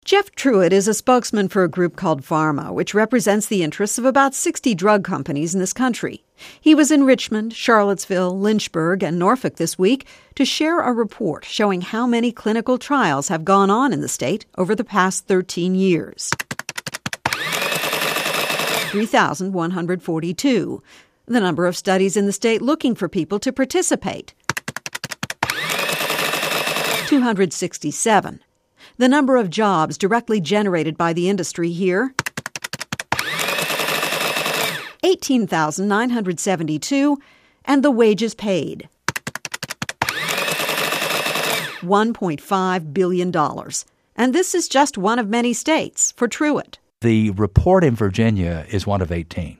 Jeff Truitt is a spokesman for a group called Pharma, which represents the interests of about 60 drug companies in this country. He was in Richmond, Charlottesville, Lynchburg, and Norfolk this week to share a report showing how many clinical trials have gone on in the state over the past 13 years. 3,142. The number of studies in the state looking for people to participate. 267. The number of jobs directly generated by the industry here, 18,972, and the wages paid, $1.5 billion. And this is just one of many states for Truitt. The report in Virginia is one of 18.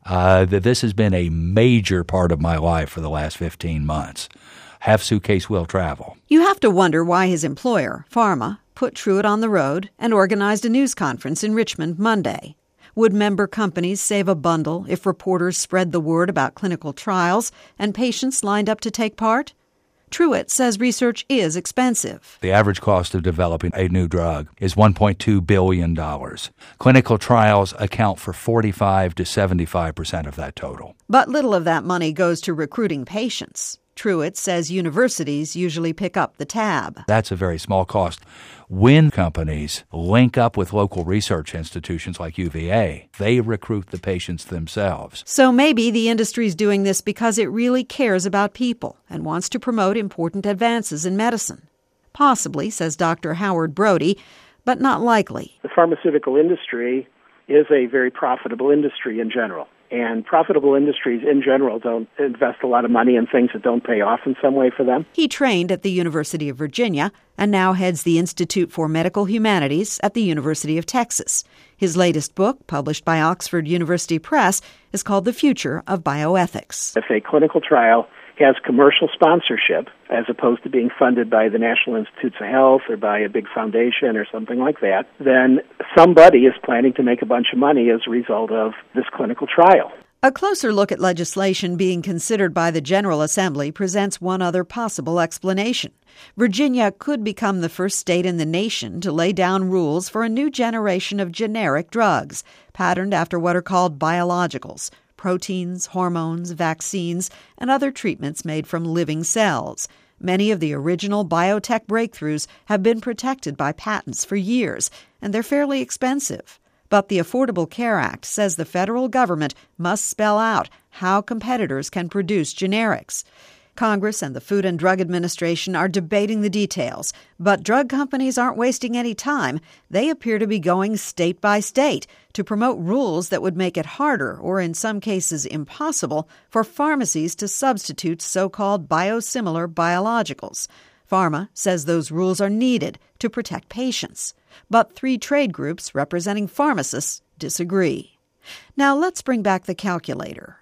This has been a major part of my life for the last 15 months. Half suitcase will travel. You have to wonder why his employer, Pharma, put Truitt on the road and organized a news conference in Richmond Monday. Would member companies save a bundle if reporters spread the word about clinical trials and patients lined up to take part? Truitt says research is expensive. The average cost of developing a new drug is $1.2 billion. Clinical trials account for 45 to 75% of that total. But little of that money goes to recruiting patients. Truitt says universities usually pick up the tab. That's a very small cost. When companies link up with local research institutions like UVA, they recruit the patients themselves. So maybe the industry's doing this because it really cares about people and wants to promote important advances in medicine. Possibly, says Dr. Howard Brody, but not likely. The pharmaceutical industry is a very profitable industry in general. And profitable industries in general don't invest a lot of money in things that don't pay off in some way for them. He trained at the University of Virginia and now heads the Institute for Medical Humanities at the University of Texas. His latest book, published by Oxford University Press, is called The Future of Bioethics. If a clinical trial has commercial sponsorship, as opposed to being funded by the National Institutes of Health or by a big foundation or something like that, then somebody is planning to make a bunch of money as a result of this clinical trial. A closer look at legislation being considered by the General Assembly presents one other possible explanation. Virginia could become the first state in the nation to lay down rules for a new generation of generic drugs, patterned after what are called biologicals, proteins, hormones, vaccines, and other treatments made from living cells. Many of the original biotech breakthroughs have been protected by patents for years, and they're fairly expensive. But the Affordable Care Act says the federal government must spell out how competitors can produce generics. Congress and the Food and Drug Administration are debating the details, but drug companies aren't wasting any time. They appear to be going state by state to promote rules that would make it harder, or in some cases impossible, for pharmacies to substitute so-called biosimilar biologicals. Pharma says those rules are needed to protect patients. But 3 trade groups representing pharmacists disagree. Now let's bring back the calculator.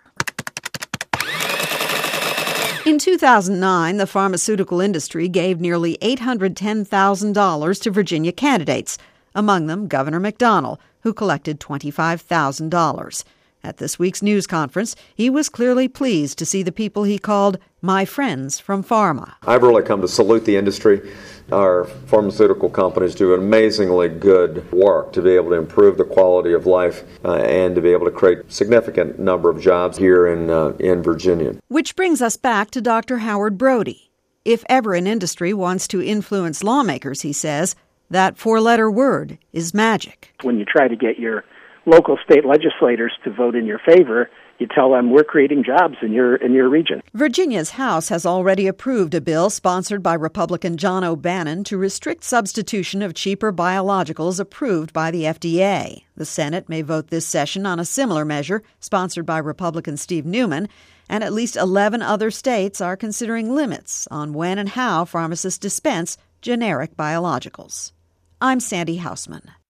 In 2009, the pharmaceutical industry gave nearly $810,000 to Virginia candidates, among them Governor McDonnell, who collected $25,000. At this week's news conference, he was clearly pleased to see the people he called my friends from Pharma. I've really come to salute the industry. Our pharmaceutical companies do amazingly good work to be able to improve the quality of life and to be able to create a significant number of jobs here in Virginia. Which brings us back to Dr. Howard Brody. If ever an industry wants to influence lawmakers, he says, that 4-letter word is magic. When you try to get your local state legislators to vote in your favor, you tell them we're creating jobs in your region. Virginia's House has already approved a bill sponsored by Republican John O'Bannon to restrict substitution of cheaper biologicals approved by the FDA. The Senate may vote this session on a similar measure sponsored by Republican Steve Newman, and at least 11 other states are considering limits on when and how pharmacists dispense generic biologicals. I'm Sandy Hausman.